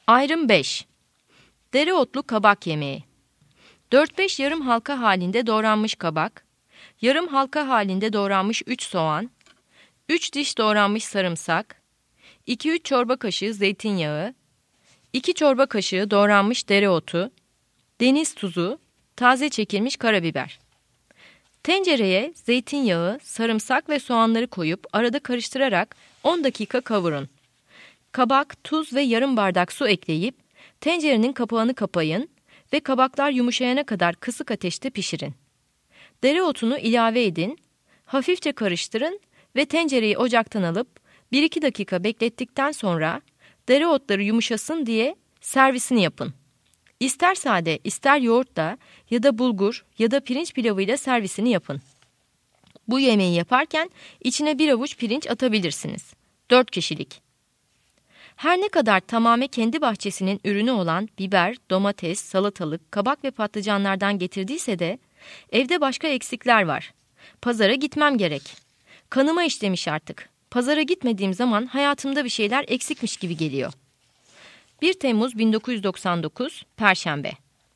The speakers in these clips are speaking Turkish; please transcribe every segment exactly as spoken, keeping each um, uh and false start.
Ayrım beş. Dereotlu kabak yemeği. dört beş yarım halka halinde doğranmış kabak, yarım halka halinde doğranmış üç soğan, üç diş doğranmış sarımsak, iki üç çorba kaşığı zeytinyağı, iki çorba kaşığı doğranmış dereotu, deniz tuzu, taze çekilmiş karabiber. Tencereye zeytinyağı, sarımsak ve soğanları koyup arada karıştırarak on dakika kavurun. Kabak, tuz ve yarım bardak su ekleyip tencerenin kapağını kapayın ve kabaklar yumuşayana kadar kısık ateşte pişirin. Dereotunu ilave edin, hafifçe karıştırın ve tencereyi ocaktan alıp bir iki dakika beklettikten sonra dereotları yumuşasın diye servisini yapın. İster sade, ister yoğurtla ya da bulgur ya da pirinç pilavıyla servisini yapın. Bu yemeği yaparken içine bir avuç pirinç atabilirsiniz. dört kişilik. Her ne kadar tamamen kendi bahçesinin ürünü olan biber, domates, salatalık, kabak ve patlıcanlardan getirdiyse de evde başka eksikler var. Pazara gitmem gerek. Kanıma işlemiş artık. Pazara gitmediğim zaman hayatımda bir şeyler eksikmiş gibi geliyor. bir Temmuz bin dokuz yüz doksan dokuz Perşembe.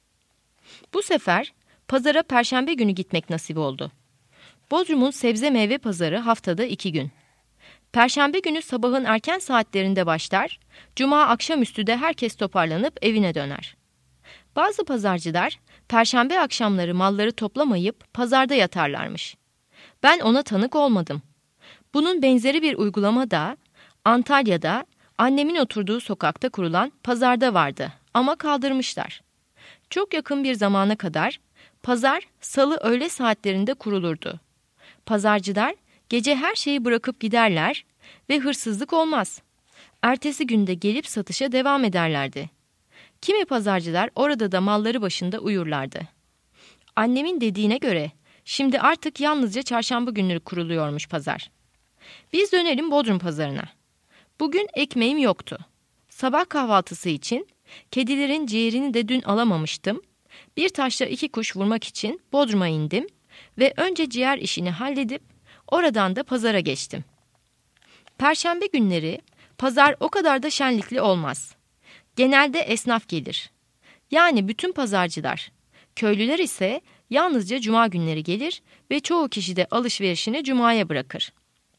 Bu sefer pazara Perşembe günü gitmek nasip oldu. Bodrum'un sebze meyve pazarı haftada iki gün. Perşembe günü sabahın erken saatlerinde başlar, Cuma akşamüstü de herkes toparlanıp evine döner. Bazı pazarcılar Perşembe akşamları malları toplamayıp pazarda yatarlarmış. Ben ona tanık olmadım. Bunun benzeri bir uygulama da Antalya'da annemin oturduğu sokakta kurulan pazarda vardı ama kaldırmışlar. Çok yakın bir zamana kadar pazar salı öğle saatlerinde kurulurdu. Pazarcılar gece her şeyi bırakıp giderler ve hırsızlık olmaz. Ertesi günde gelip satışa devam ederlerdi. Kimi pazarcılar orada da malları başında uyurlardı. Annemin dediğine göre şimdi artık yalnızca çarşamba günleri kuruluyormuş pazar. Biz dönelim Bodrum pazarına. Bugün ekmeğim yoktu. Sabah kahvaltısı için kedilerin ciğerini de dün alamamıştım. Bir taşla iki kuş vurmak için Bodrum'a indim ve önce ciğer işini halledip oradan da pazara geçtim. Perşembe günleri pazar o kadar da şenlikli olmaz. Genelde esnaf gelir. Yani bütün pazarcılar. Köylüler ise yalnızca cuma günleri gelir ve çoğu kişi de alışverişini cumaya bırakır.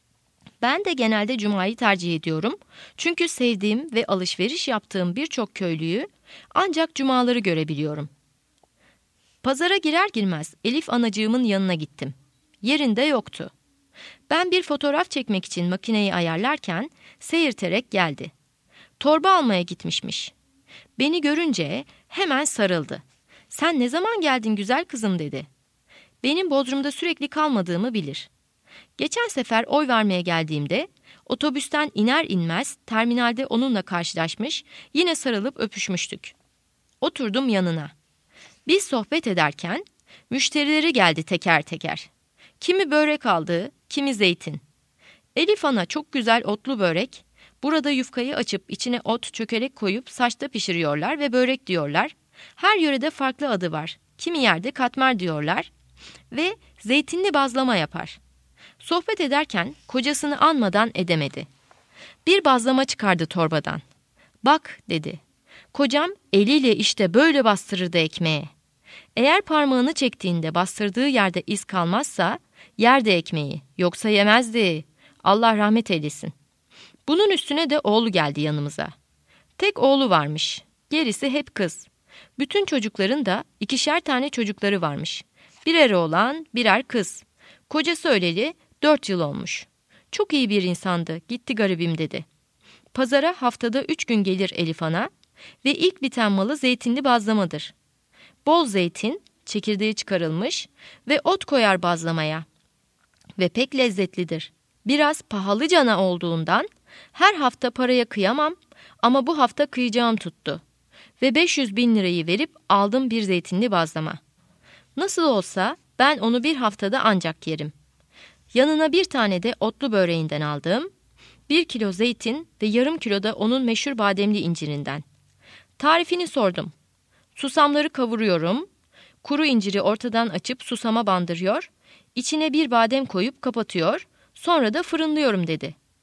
Ben de genelde cumayı tercih ediyorum. Çünkü sevdiğim ve alışveriş yaptığım birçok köylüyü ancak cumaları görebiliyorum. Pazara girer girmez Elif anacığımın yanına gittim. Yerinde yoktu. Ben bir fotoğraf çekmek için makineyi ayarlarken seyirterek geldi. Torba almaya gitmişmiş. Beni görünce hemen sarıldı. "Sen ne zaman geldin güzel kızım?" dedi. Benim Bodrum'da sürekli kalmadığımı bilir. Geçen sefer oy vermeye geldiğimde otobüsten iner inmez terminalde onunla karşılaşmış, yine sarılıp öpüşmüştük. Oturdum yanına. Biz sohbet ederken müşterileri geldi teker teker. Kimi börek aldı, kimi zeytin. Elif ana çok güzel otlu börek. Burada yufkayı açıp içine ot, çökelek koyup saçta pişiriyorlar ve börek diyorlar. Her yörede farklı adı var. Kimi yerde katmer diyorlar ve zeytinli bazlama yapar. Sohbet ederken kocasını anmadan edemedi. Bir bazlama çıkardı torbadan. "Bak," dedi. "Kocam eliyle işte böyle bastırırdı ekmeğe. Eğer parmağını çektiğinde bastırdığı yerde iz kalmazsa yerde ekmeği, yoksa yemezdi. Allah rahmet eylesin." Bunun üstüne de oğlu geldi yanımıza. Tek oğlu varmış, gerisi hep kız. Bütün çocukların da ikişer tane çocukları varmış. Birer oğlan, birer kız. Kocası öleli dört yıl olmuş. Çok iyi bir insandı, gitti garibim dedi. Pazara haftada üç gün gelir Elif ana ve ilk biten malı zeytinli bazlamadır. Bol zeytin, çekirdeği çıkarılmış ve ot koyar bazlamaya. Ve pek lezzetlidir. Biraz pahalıcana olduğundan her hafta paraya kıyamam ama bu hafta kıyacağım tuttu. Ve beş yüz bin lirayı verip aldım bir zeytinli bazlama. Nasıl olsa ben onu bir haftada ancak yerim. Yanına bir tane de otlu böreğinden aldım. Bir kilo zeytin ve yarım kilo da onun meşhur bademli incirinden. Tarifini sordum. Susamları kavuruyorum. Kuru inciri ortadan açıp susama bandırıyor. İçine bir badem koyup kapatıyor. Sonra da fırınlıyorum dedi.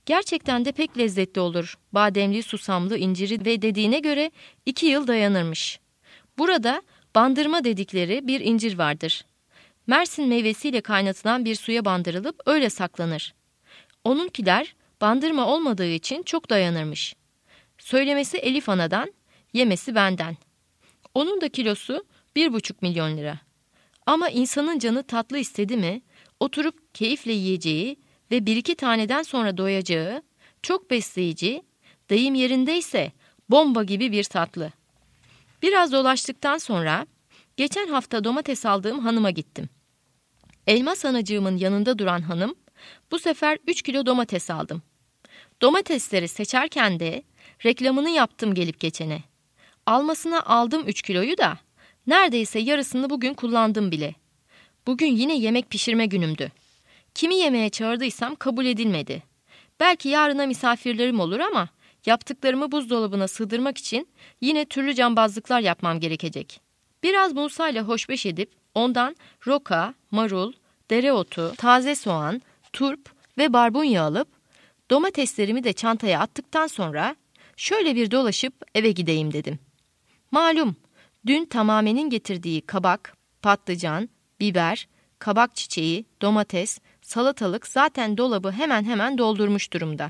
Gerçekten de pek lezzetli olur. Bademli, susamlı, inciri ve dediğine göre iki yıl dayanırmış. Burada bandırma dedikleri bir incir vardır. Mersin meyvesiyle kaynatılan bir suya bandırılıp öyle saklanır. Onunkiler bandırma olmadığı için çok dayanırmış. Söylemesi Elif Ana'dan, yemesi benden. Onun da kilosu bir buçuk milyon lira. Ama insanın canı tatlı istedi mi, oturup keyifle yiyeceği ve bir iki taneden sonra doyacağı, çok besleyici, deyim yerindeyse bomba gibi bir tatlı. Biraz dolaştıktan sonra, geçen hafta domates aldığım hanıma gittim. Elmas anacığımın yanında duran hanım, bu sefer üç kilo domates aldım. Domatesleri seçerken de reklamını yaptım gelip geçene. Almasına aldım üç kiloyu da, neredeyse yarısını bugün kullandım bile. Bugün yine yemek pişirme günümdü. Kimi yemeğe çağırdıysam kabul edilmedi. Belki yarına misafirlerim olur ama yaptıklarımı buzdolabına sığdırmak için yine türlü cambazlıklar yapmam gerekecek. Biraz Musa ile hoşbeş edip ondan roka, marul, dereotu, taze soğan, turp ve barbunya alıp domateslerimi de çantaya attıktan sonra şöyle bir dolaşıp eve gideyim dedim. Malum dün Tamame'nin getirdiği kabak, patlıcan, biber, kabak çiçeği, domates, salatalık zaten dolabı hemen hemen doldurmuş durumda.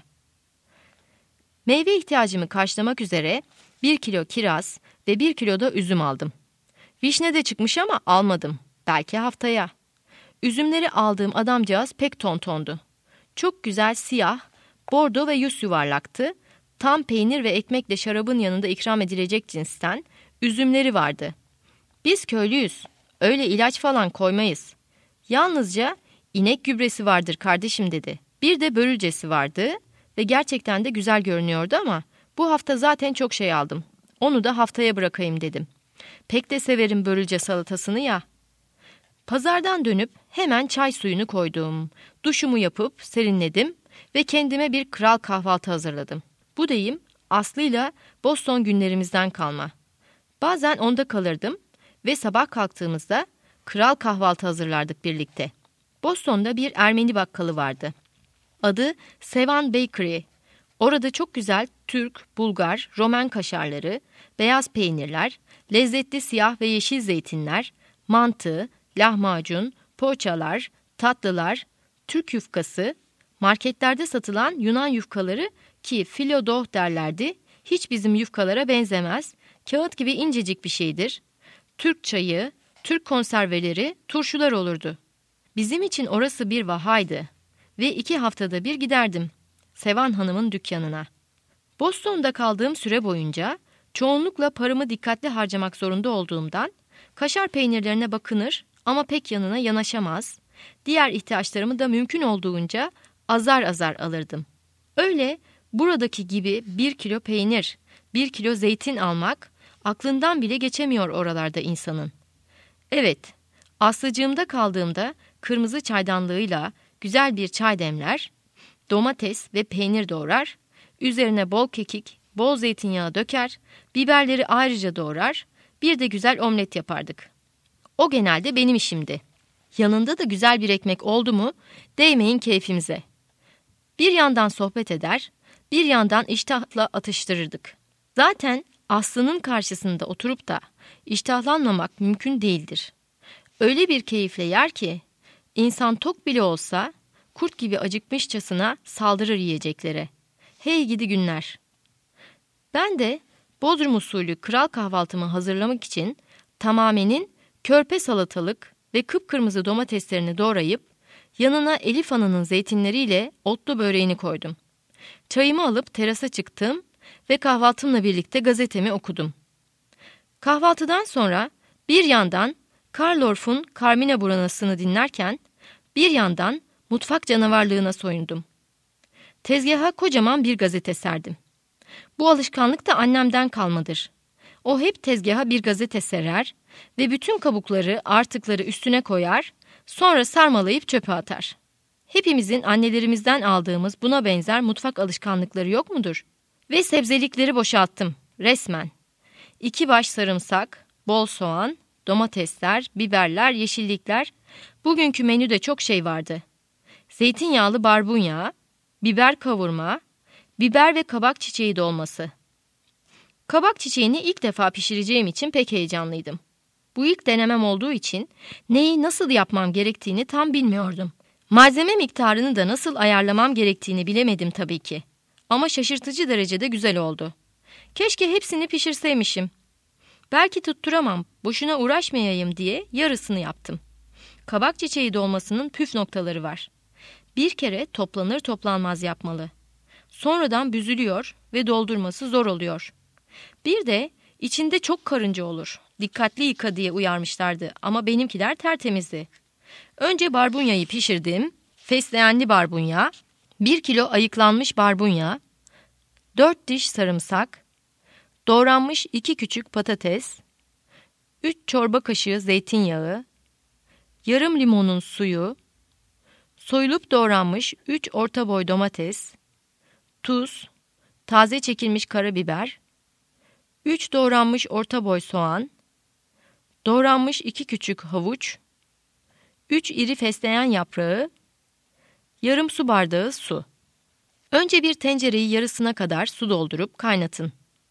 Meyve ihtiyacımı karşılamak üzere bir kilo kiraz ve bir kilo da üzüm aldım. Vişne de çıkmış ama almadım. Belki haftaya. Üzümleri aldığım adamcağız pek tontondu. Çok güzel siyah, bordo ve yüz yuvarlaktı. Tam peynir ve ekmekle şarabın yanında ikram edilecek cinsten üzümleri vardı. Biz köylüyüz. Öyle ilaç falan koymayız. Yalnızca inek gübresi vardır kardeşim dedi. Bir de börülcesi vardı ve gerçekten de güzel görünüyordu ama bu hafta zaten çok şey aldım. Onu da haftaya bırakayım dedim. Pek de severim börülce salatasını ya. Pazardan dönüp hemen çay suyunu koydum. Duşumu yapıp serinledim ve kendime bir kral kahvaltı hazırladım. Bu deyim Aslı'yla Boston günlerimizden kalma. Bazen onda kalırdım ve sabah kalktığımızda kral kahvaltı hazırlardık birlikte. Boston'da bir Ermeni bakkalı vardı. Adı Sevan Bakery. Orada çok güzel Türk, Bulgar, Romen kaşarları, beyaz peynirler, lezzetli siyah ve yeşil zeytinler, mantı, lahmacun, poğaçalar, tatlılar, Türk yufkası, marketlerde satılan Yunan yufkaları ki filodoh derlerdi, hiç bizim yufkalara benzemez, kağıt gibi incecik bir şeydir. Türk çayı, Türk konserveleri, turşular olurdu. Bizim için orası bir vahaydı ve iki haftada bir giderdim Sevan Hanım'ın dükkanına. Boston'da kaldığım süre boyunca çoğunlukla paramı dikkatli harcamak zorunda olduğumdan kaşar peynirlerine bakınır ama pek yanına yanaşamaz, diğer ihtiyaçlarımı da mümkün olduğunca azar azar alırdım. Öyle buradaki gibi bir kilo peynir, bir kilo zeytin almak aklından bile geçemiyor oralarda insanın. Evet, Aslıcığımda kaldığımda kırmızı çaydanlığıyla güzel bir çay demler, domates ve peynir doğrar, üzerine bol kekik, bol zeytinyağı döker, biberleri ayrıca doğrar, bir de güzel omlet yapardık. O genelde benim işimdi. Yanında da güzel bir ekmek oldu mu değmeyin keyfimize. Bir yandan sohbet eder, bir yandan iştahla atıştırırdık. Zaten Aslı'nın karşısında oturup da iştahlanmamak mümkün değildir. Öyle bir keyifle yer ki, insan tok bile olsa kurt gibi acıkmışçasına saldırır yiyeceklere. Hey gidi günler. Ben de Bodrum usulü kral kahvaltımı hazırlamak için Tamame'nin körpe salatalık ve kıpkırmızı domateslerini doğrayıp yanına Elif Ana'nın zeytinleriyle otlu böreğini koydum. Çayımı alıp terasa çıktım ve kahvaltımla birlikte gazetemi okudum. Kahvaltıdan sonra bir yandan Karl Orff'un Carmina Burana'sını dinlerken bir yandan mutfak canavarlığına soyundum. Tezgaha kocaman bir gazete serdim. Bu alışkanlık da annemden kalmadır. O hep tezgaha bir gazete serer ve bütün kabukları, artıkları üstüne koyar, sonra sarmalayıp çöpe atar. Hepimizin annelerimizden aldığımız buna benzer mutfak alışkanlıkları yok mudur? Ve sebzelikleri boşalttım, resmen. İki baş sarımsak, bol soğan, domatesler, biberler, yeşillikler. Bugünkü menüde çok şey vardı. Zeytinyağlı barbunya, biber kavurma, biber ve kabak çiçeği dolması. Kabak çiçeğini ilk defa pişireceğim için pek heyecanlıydım. Bu ilk denemem olduğu için neyi nasıl yapmam gerektiğini tam bilmiyordum. Malzeme miktarını da nasıl ayarlamam gerektiğini bilemedim tabii ki. Ama şaşırtıcı derecede güzel oldu. Keşke hepsini pişirseymişim. Belki tutturamam, boşuna uğraşmayayım diye yarısını yaptım. Kabak çiçeği dolmasının püf noktaları var. Bir kere toplanır toplanmaz yapmalı. Sonradan büzülüyor ve doldurması zor oluyor. Bir de içinde çok karınca olur. Dikkatli yıka diye uyarmışlardı ama benimkiler tertemizdi. Önce barbunyayı pişirdim. Fesleğenli barbunya, bir kilo ayıklanmış barbunya, dört diş sarımsak, doğranmış iki küçük patates, üç çorba kaşığı zeytinyağı, yarım limonun suyu, soyulup doğranmış üç orta boy domates, tuz, taze çekilmiş karabiber, üç doğranmış orta boy soğan, doğranmış iki küçük havuç, üç iri fesleğen yaprağı, yarım su bardağı su. Önce bir tencereyi yarısına kadar su doldurup kaynatın.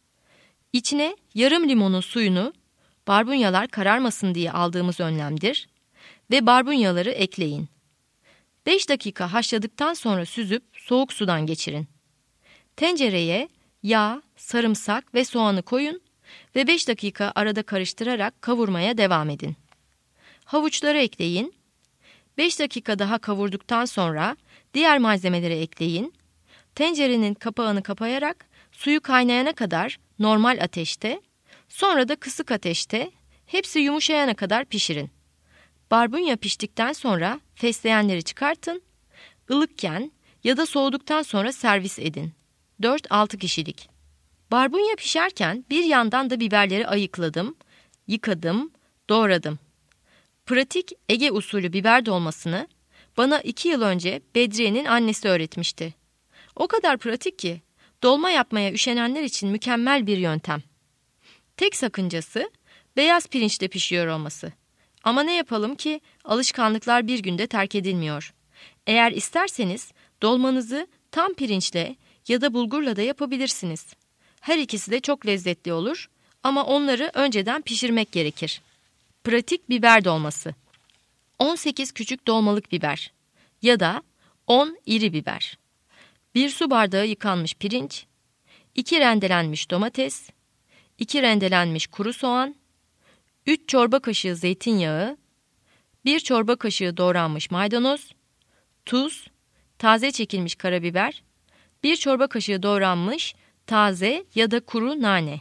İçine yarım limonun suyunu, barbunyalar kararmasın diye aldığımız önlemdir, ve barbunyaları ekleyin. beş dakika haşladıktan sonra süzüp soğuk sudan geçirin. Tencereye yağ, sarımsak ve soğanı koyun ve beş dakika arada karıştırarak kavurmaya devam edin. Havuçları ekleyin. beş dakika daha kavurduktan sonra diğer malzemeleri ekleyin. Tencerenin kapağını kapayarak suyu kaynayana kadar normal ateşte, sonra da kısık ateşte hepsi yumuşayana kadar pişirin. Barbunya piştikten sonra fesleğenleri çıkartın. Ilıkken ya da soğuduktan sonra servis edin. dört altı kişilik. Barbunya pişerken bir yandan da biberleri ayıkladım, yıkadım, doğradım. Pratik Ege usulü biber dolmasını bana iki yıl önce Bedriye'nin annesi öğretmişti. O kadar pratik ki dolma yapmaya üşenenler için mükemmel bir yöntem. Tek sakıncası beyaz pirinçle pişiyor olması. Ama ne yapalım ki alışkanlıklar bir günde terk edilmiyor. Eğer isterseniz dolmanızı tam pirinçle ya da bulgurla da yapabilirsiniz. Her ikisi de çok lezzetli olur ama onları önceden pişirmek gerekir. Pratik biber dolması. on sekiz küçük dolmalık biber ya da on iri biber. bir su bardağı yıkanmış pirinç, iki rendelenmiş domates, iki rendelenmiş kuru soğan, üç çorba kaşığı zeytinyağı, bir çorba kaşığı doğranmış maydanoz, tuz, taze çekilmiş karabiber, bir çorba kaşığı doğranmış taze ya da kuru nane.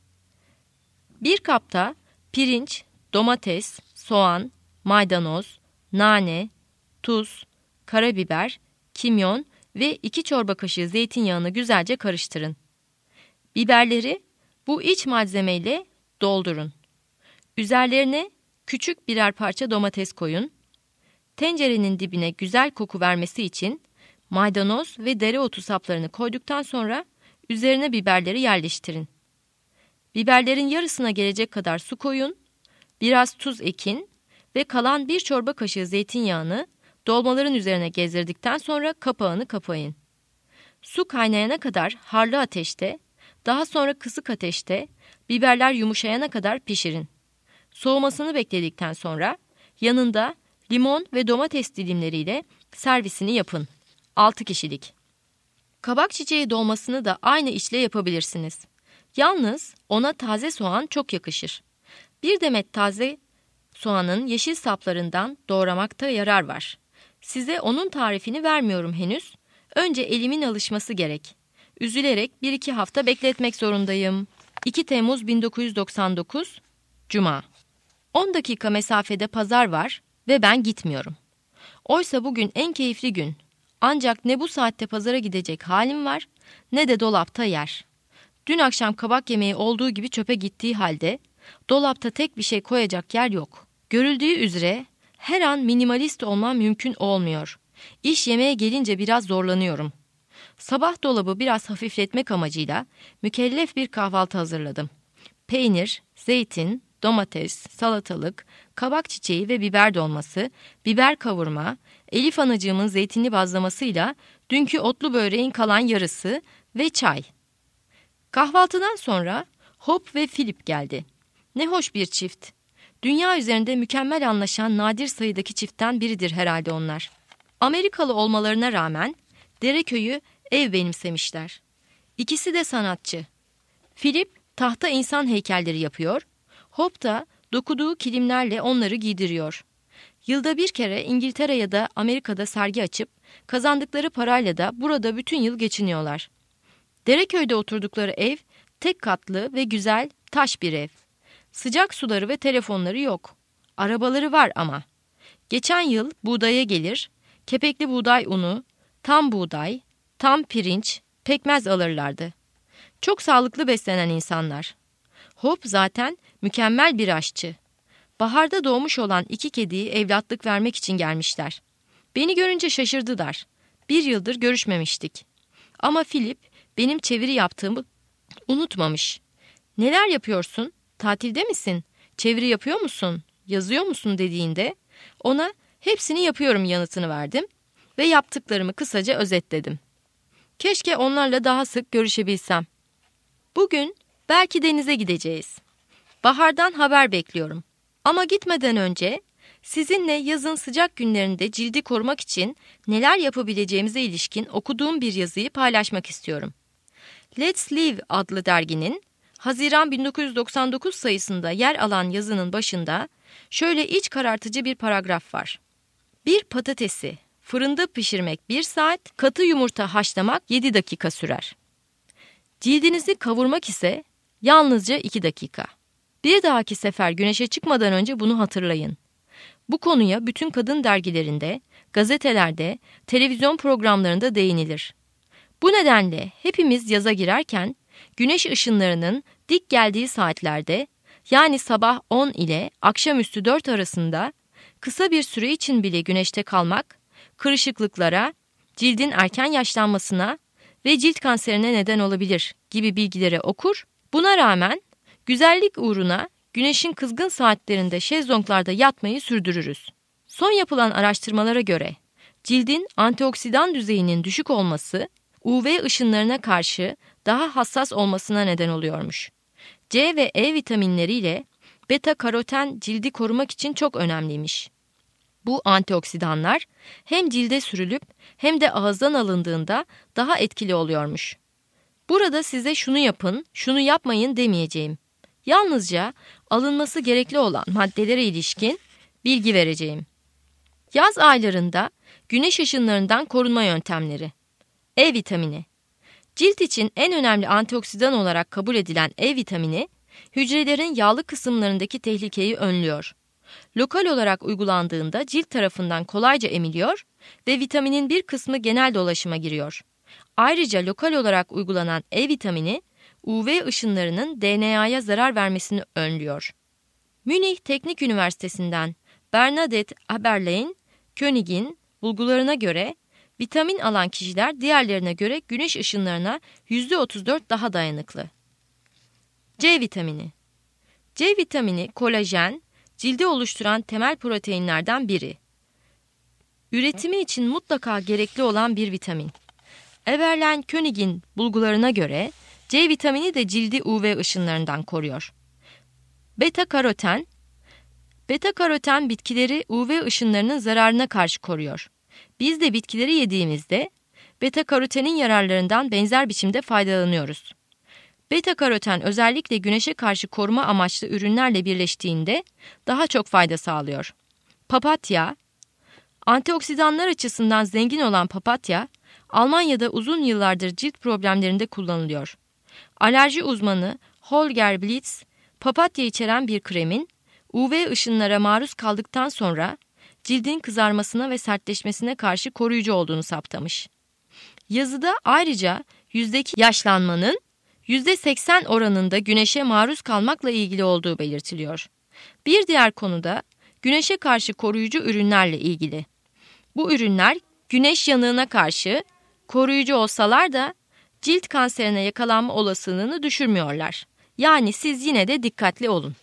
Bir kapta pirinç, domates, soğan, maydanoz, nane, tuz, karabiber, kimyon ve iki çorba kaşığı zeytinyağını güzelce karıştırın. Biberleri bu iç malzemeyle doldurun. Üzerlerine küçük birer parça domates koyun. Tencerenin dibine güzel koku vermesi için maydanoz ve dereotu saplarını koyduktan sonra üzerine biberleri yerleştirin. Biberlerin yarısına gelecek kadar su koyun, biraz tuz ekin ve kalan bir çorba kaşığı zeytinyağını dolmaların üzerine gezdirdikten sonra kapağını kapayın. Su kaynayana kadar harlı ateşte, daha sonra kısık ateşte biberler yumuşayana kadar pişirin. Soğumasını bekledikten sonra yanında limon ve domates dilimleriyle servisini yapın. altı kişilik. Kabak çiçeği dolmasını da aynı işle yapabilirsiniz. Yalnız ona taze soğan çok yakışır. Bir demet taze soğanın yeşil saplarından doğramakta yarar var. Size onun tarifini vermiyorum henüz. Önce elimin alışması gerek. Üzülerek bir iki hafta bekletmek zorundayım. iki Temmuz bin dokuz yüz doksan dokuz Cuma. on dakika mesafede pazar var ve ben gitmiyorum. Oysa bugün en keyifli gün. Ancak ne bu saatte pazara gidecek halim var ne de dolapta yer. Dün akşam kabak yemeği olduğu gibi çöpe gittiği halde dolapta tek bir şey koyacak yer yok. Görüldüğü üzere her an minimalist olmam mümkün olmuyor. İş yemeğe gelince biraz zorlanıyorum. Sabah dolabı biraz hafifletmek amacıyla mükellef bir kahvaltı hazırladım. Peynir, zeytin, domates, salatalık, kabak çiçeği ve biber dolması, biber kavurma, Elif anacığımın zeytinli bazlamasıyla dünkü otlu böreğin kalan yarısı ve çay. Kahvaltıdan sonra Hope ve Philip geldi. Ne hoş bir çift. Dünya üzerinde mükemmel anlaşan nadir sayıdaki çiftten biridir herhalde onlar. Amerikalı olmalarına rağmen Dereköy'ü ev benimsemişler. İkisi de sanatçı. Philip tahta insan heykelleri yapıyor, Hope da dokuduğu kilimlerle onları giydiriyor. Yılda bir kere İngiltere ya da Amerika'da sergi açıp kazandıkları parayla da burada bütün yıl geçiniyorlar. Dereköy'de oturdukları ev tek katlı ve güzel taş bir ev. Sıcak suları ve telefonları yok. Arabaları var ama. Geçen yıl buğdaya gelir, kepekli buğday unu, tam buğday, tam pirinç, pekmez alırlardı. Çok sağlıklı beslenen insanlar. Hope zaten mükemmel bir aşçı. Baharda doğmuş olan iki kediyi evlatlık vermek için gelmişler. Beni görünce şaşırdılar. Bir yıldır görüşmemiştik. Ama Philip benim çeviri yaptığımı unutmamış. Neler yapıyorsun? Tatilde misin? Çeviri yapıyor musun? Yazıyor musun dediğinde ona hepsini yapıyorum yanıtını verdim ve yaptıklarımı kısaca özetledim. Keşke onlarla daha sık görüşebilsem. Bugün belki denize gideceğiz. Bahardan haber bekliyorum. Ama gitmeden önce sizinle yazın sıcak günlerinde cildi korumak için neler yapabileceğimize ilişkin okuduğum bir yazıyı paylaşmak istiyorum. Let's Live adlı derginin Haziran bin dokuz yüz doksan dokuz sayısında yer alan yazının başında şöyle iç karartıcı bir paragraf var. Bir patatesi fırında pişirmek bir saat, katı yumurta haşlamak yedi dakika sürer. Cildinizi kavurmak ise yalnızca iki dakika. Bir dahaki sefer güneşe çıkmadan önce bunu hatırlayın. Bu konuya bütün kadın dergilerinde, gazetelerde, televizyon programlarında değinilir. Bu nedenle hepimiz yaza girerken güneş ışınlarının dik geldiği saatlerde, yani sabah on ile akşamüstü dört arasında kısa bir süre için bile güneşte kalmak, kırışıklıklara, cildin erken yaşlanmasına ve cilt kanserine neden olabilir gibi bilgileri okur. Buna rağmen güzellik uğruna güneşin kızgın saatlerinde şezlonglarda yatmayı sürdürürüz. Son yapılan araştırmalara göre cildin antioksidan düzeyinin düşük olması, U V ışınlarına karşı daha hassas olmasına neden oluyormuş. C ve E vitaminleriyle beta karoten cildi korumak için çok önemliymiş. Bu antioksidanlar hem cilde sürülüp hem de ağızdan alındığında daha etkili oluyormuş. Burada size şunu yapın, şunu yapmayın demeyeceğim. Yalnızca alınması gerekli olan maddelere ilişkin bilgi vereceğim. Yaz aylarında güneş ışınlarından korunma yöntemleri. E vitamini. Cilt için en önemli antioksidan olarak kabul edilen E vitamini, hücrelerin yağlı kısımlarındaki tehlikeyi önlüyor. Lokal olarak uygulandığında cilt tarafından kolayca emiliyor ve vitaminin bir kısmı genel dolaşıma giriyor. Ayrıca lokal olarak uygulanan E vitamini, U V ışınlarının D N A'ya zarar vermesini önlüyor. Münih Teknik Üniversitesi'nden Bernadette Aberlein König'in bulgularına göre vitamin alan kişiler diğerlerine göre güneş ışınlarına yüzde otuz dört daha dayanıklı. C vitamini. C vitamini kolajen, cildi oluşturan temel proteinlerden biri. Üretimi için mutlaka gerekli olan bir vitamin. Eberlein König'in bulgularına göre C vitamini de cildi U V ışınlarından koruyor. Beta karoten, beta karoten bitkileri U V ışınlarının zararına karşı koruyor. Biz de bitkileri yediğimizde beta karotenin yararlarından benzer biçimde faydalanıyoruz. Beta karoten özellikle güneşe karşı koruma amaçlı ürünlerle birleştiğinde daha çok fayda sağlıyor. Papatya, antioksidanlar açısından zengin olan papatya, Almanya'da uzun yıllardır cilt problemlerinde kullanılıyor. Alerji uzmanı Holger Blitz, papatya içeren bir kremin U V ışınlara maruz kaldıktan sonra cildin kızarmasına ve sertleşmesine karşı koruyucu olduğunu saptamış. Yazıda ayrıca yüzdeki yaşlanmanın yüzde seksen oranında güneşe maruz kalmakla ilgili olduğu belirtiliyor. Bir diğer konu da güneşe karşı koruyucu ürünlerle ilgili. Bu ürünler güneş yanığına karşı koruyucu olsalar da cilt kanserine yakalanma olasılığını düşürmüyorlar. Yani siz yine de dikkatli olun.